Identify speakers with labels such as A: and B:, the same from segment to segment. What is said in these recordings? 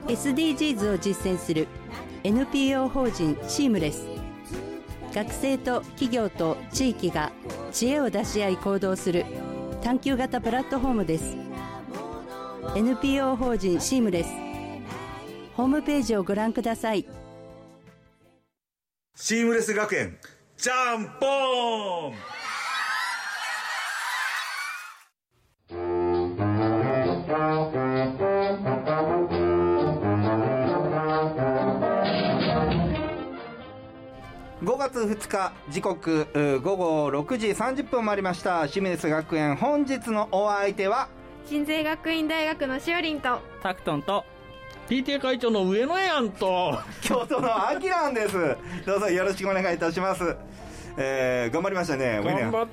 A: SDGs を実践する NPO 法人シームレス。学生と企業と地域が知恵を出し合い行動する探究型プラットフォームです。 NPO 法人シームレス、ホームページをご覧ください。
B: シームレス学園ジャンポン。
C: 5月2日時刻午後6時30分回りました。シームレス学園、本日のお相手は
D: 鎮西学院大学のしおりんと
E: タクトンと PTA 会長の上野やんと
C: 京都のあきらんです。どうぞよろしくお願いいたします。頑張りましたね。
E: 頑張った。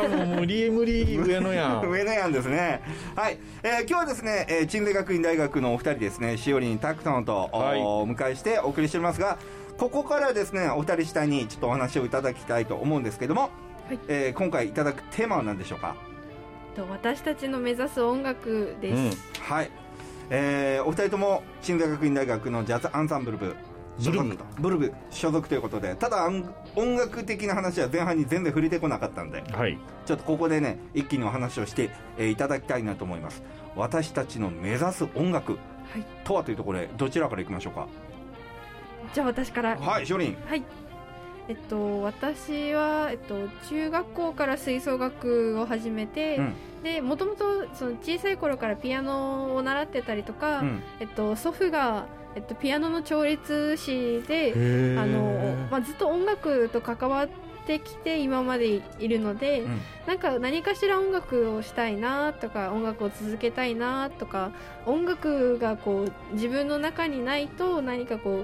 E: もう無理上野やん
C: 上野やんですね。はい、今日はですね、鎮西学院大学のお二人ですね、しおりん、タクトンと、お迎えしてお送りしておりますが、ここからですね、お二人下にちょっとお話をいただきたいと思うんですけども、はい、今回いただくテーマは何でしょうか。
D: 私たちの目指す音楽です、
C: はい、お二人とも鎮西学院大学のジャズアンサンブル部ブルブ所属ということで、ただ音楽的な話は前半に全然触れてこなかったんで、はい、ちょっとここでね一気にお話をして、いただきたいなと思います。私たちの目指す音楽、とはというところでどちらからいきましょうか。
D: じゃあ私から。
C: はい、しおりん。
D: はい、私は、中学校から吹奏楽を始めて、でもともと小さい頃からピアノを習ってたりとか、祖父が、ピアノの調律師でずっと音楽と関わってきて今までいるので、何かしら音楽をしたいなとか、音楽を続けたいなとか、音楽がこう自分の中にないと何かこう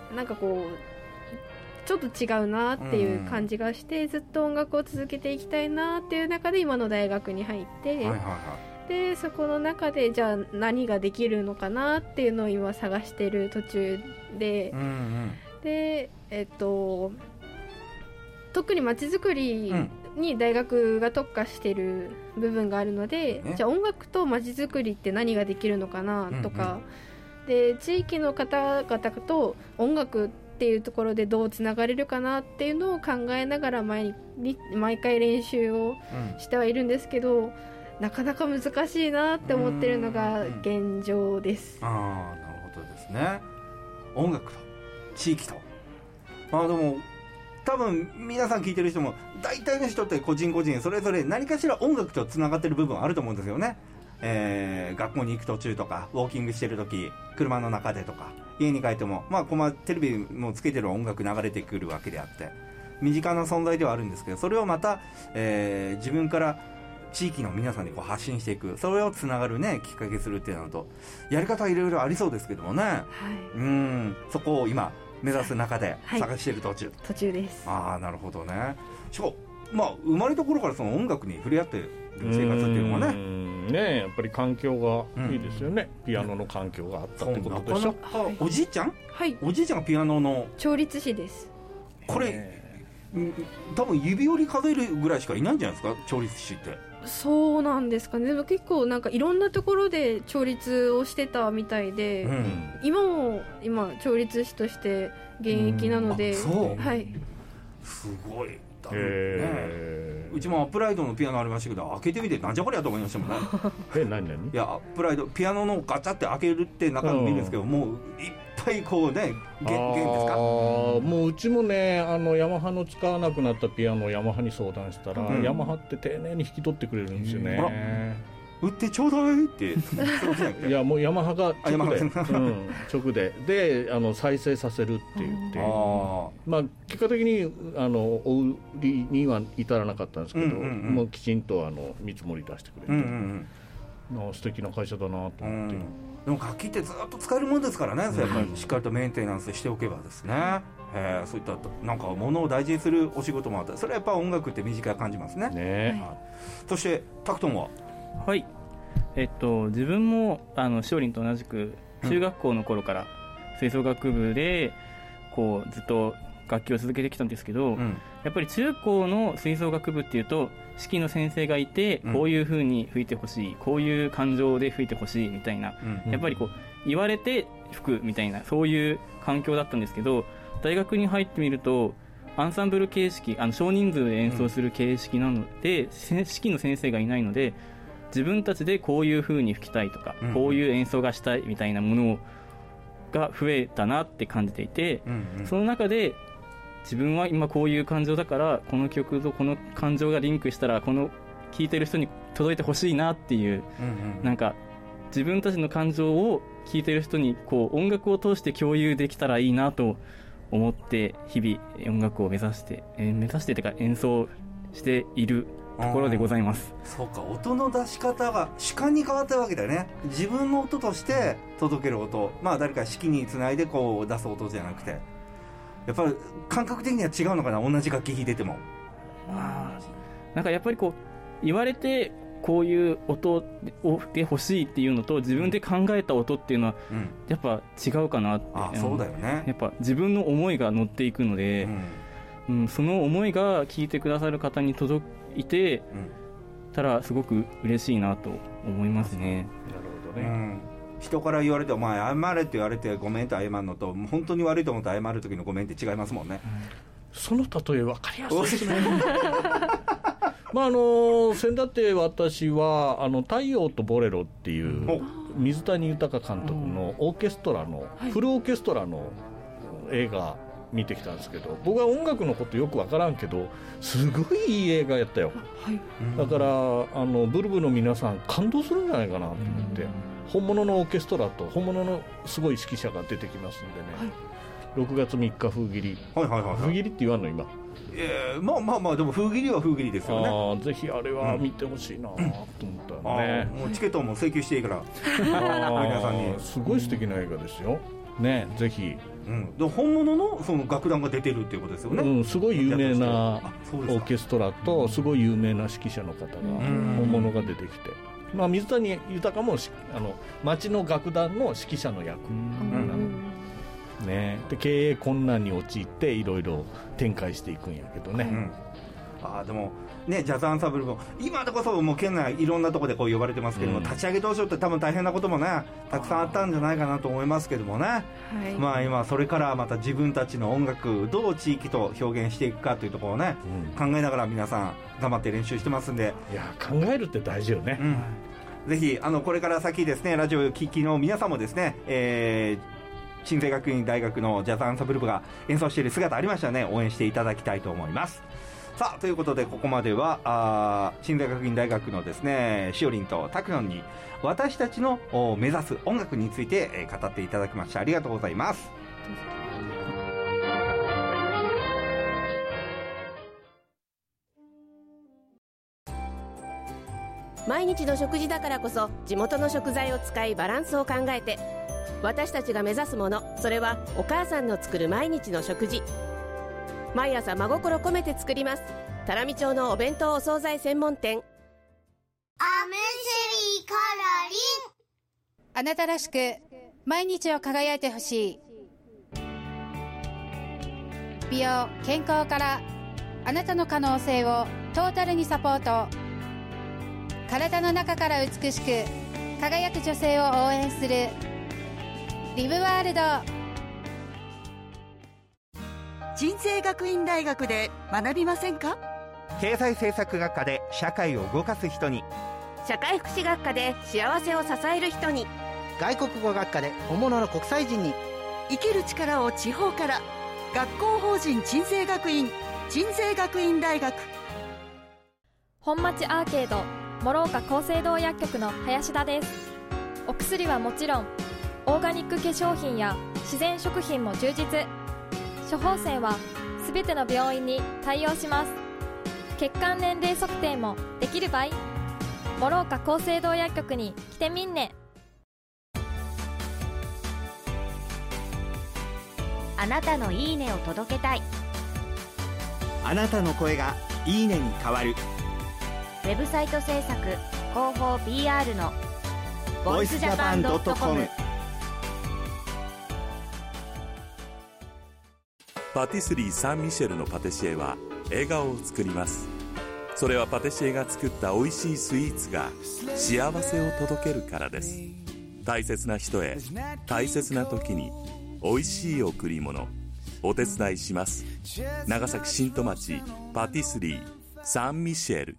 D: ちょっと違うなっていう感じがして、ずっと音楽を続けていきたいなっていう中で今の大学に入って、でそこの中でじゃあ何ができるのかなっていうのを今探している途中で、で特に街づくりに大学が特化している部分があるので、じゃあ音楽と街づくりって何ができるのかなとか、で地域の方々と音楽っていうところでどうつながれるかなっていうのを考えながら毎回練習をしてはいるんですけど、なかなか難しいなって思ってるのが現状です。
C: なるほどですね。音楽と地域と、でも多分皆さん聞いてる人も大体の人って個人それぞれ何かしら音楽とつながってる部分あると思うんですよね。学校に行く途中とか、ウォーキングしてる時、車の中でとか、家に帰ってもテレビもつけてる音楽流れてくるわけであって、身近な存在ではあるんですけど、それをまた、自分から地域の皆さんにこう発信していく、それをつながるねきっかけするっていうのと、やり方はいろいろありそうですけどもね、そこを今目指す中で探している途中
D: です。
C: なるほどね。しかも生まれた頃からその音楽に触れ合ってる生活っていうのが
E: ね、やっぱり環境がいいですよね。ピアノの環境があったってことでしょ。
C: おじいちゃん、おじいちゃんがピアノの
D: 調律師です。
C: これ、多分指折り数えるぐらいしかいないんじゃないですか、調律師って。
D: そうなんですかね。でも結構いろんなところで調律をしてたみたいで、今調律師として現役なので、す
C: ごい。うちもアップライドのピアノありましたけど、開けてみてなんじゃこりゃと思いましたもんね。
E: 何
C: いや、アップライドピアノのガチャって開けるって中身見るんですけど、もういっぱいこうね、弦ですか。
E: もううちもね、ヤマハの使わなくなったピアノをヤマハに相談したら、ヤマハって丁寧に引き取ってくれるんですよね。
C: 売ってちょうだいって
E: いやもうヤマハが直で再生させるって言って、結果的にお売りには至らなかったんですけど、もうきちんと見積もり出してくれて、素敵な会社だなと思って。
C: でも楽器ってずっと使えるもんですからね、それやっぱりしっかりとメンテナンスしておけばですね、そういった物を大事にするお仕事もあった。それはやっぱ音楽って身近に感じますね。そしてタクトンは。
F: はい、自分もしおりんと同じく中学校の頃から吹奏楽部でこうずっと楽器を続けてきたんですけど、やっぱり中高の吹奏楽部っていうと指揮の先生がいて、こういう風に吹いてほしい、こういう感情で吹いてほしいみたいな、やっぱりこう言われて吹くみたいな、そういう環境だったんですけど、大学に入ってみるとアンサンブル形式、少人数で演奏する形式なので、指揮の先生がいないので、自分たちでこういう風に吹きたいとか、こういう演奏がしたいみたいなものが増えたなって感じていて、その中で自分は今こういう感情だから、この曲とこの感情がリンクしたらこの聴いてる人に届いてほしいなっていう、なんか自分たちの感情を聴いてる人にこう音楽を通して共有できたらいいなと思って、日々音楽を目指してというか演奏しているところでございます。
C: そうか、音の出し方が主観に変わったわけだよね。自分の音として届ける音、誰か指揮につないでこう出す音じゃなくて、やっぱり感覚的には違うのかな、同じ楽器弾いてても。
F: なんかやっぱりこう言われてこういう音で欲しいっていうのと、自分で考えた音っていうのはやっぱ違うかなって。
C: そうだよね。
F: やっぱ自分の思いが乗っていくので、その思いが聴いてくださる方に届いてたらすごく嬉しいなと思いますね。
E: なるほどね。
C: 人から言われてお前謝れって言われてごめんって謝るのと、本当に悪いと思って謝る時のごめんって違いますもんね。
E: その例え分かりやすいですね。先だって私は太陽とボレロっていう水谷豊監督のオーケストラの、フルオーケストラの映画見てきたんですけど、僕は音楽のことよく分からんけどすごいいい映画やったよ。だからブルブの皆さん感動するんじゃないかなと思って、本物のオーケストラと本物のすごい指揮者が出てきますんでね、6月3日風切り、風切りって言わんの今。
C: でも風切りは風切りですよね。
E: ぜひあれは見てほしいなと思ったね。
C: もうチケットも請求していいから皆さんに。
E: すごい素敵な映画ですよね、ぜひ。
C: 本物のその楽団が出てるっていうことですよね。
E: すごい有名なオーケストラとすごい有名な指揮者の方が、本物が出てきて、水谷豊も町の楽団の指揮者の役ね。で経営困難に陥っていろいろ展開していくんやけどね。
C: でもね、ジャズアンサンブルも今でこそもう県内いろんなところでこう呼ばれてますけども、立ち上げ当初って多分大変なこともねたくさんあったんじゃないかなと思いますけどもね、今それからまた自分たちの音楽どう地域と表現していくかというところをね、考えながら皆さん頑張って練習してますんで。
E: いや考えるって大事よね。
C: ぜひこれから先ですね、ラジオ聴きの皆さんもですね、鎮西学院大学のジャズアンサンブル部が演奏している姿ありましたらね、応援していただきたいと思います。さあということで、ここまでは鎮西学院大学のですねしおりんとたくよんに私たちの目指す音楽について語っていただきました。ありがとうございます。
G: 毎日の食事だからこそ地元の食材を使いバランスを考えて、私たちが目指すもの、それはお母さんの作る毎日の食事。毎朝真心込めて作ります。多良見町のお弁当お惣菜専門店。
H: アムシリカラリン。
I: あなたらしく毎日を輝いてほしい。美容健康からあなたの可能性をトータルにサポート。体の中から美しく輝く女性を応援するリブワールド。
J: 鎮西学院大学で学びませんか？
K: 経済政策学科で社会を動かす人に、
G: 社会福祉学科で幸せを支える人に、
L: 外国語学科で本物の国際人に、
J: 生きる力を地方から。学校法人鎮西学院、鎮西学院大学。
M: 本町アーケード諸岡厚生堂薬局の林田です。お薬はもちろんオーガニック化粧品や自然食品も充実。処方箋はすべての病院に対応します。血管年齢測定もできる場合、諸岡厚生堂薬局に来てみんね。
N: あなたのいいねを届けたい。
K: あなたの声がいいねに変わる。
N: ウェブサイト制作広報 PR のボイスジャパン
O: パティスリーサンミシェルのパティシエは笑顔を作ります。それはパティシエが作った美味しいスイーツが幸せを届けるからです。大切な人へ大切な時に美味しい贈り物、お手伝いします。長崎新戸町パティスリーサンミシェル。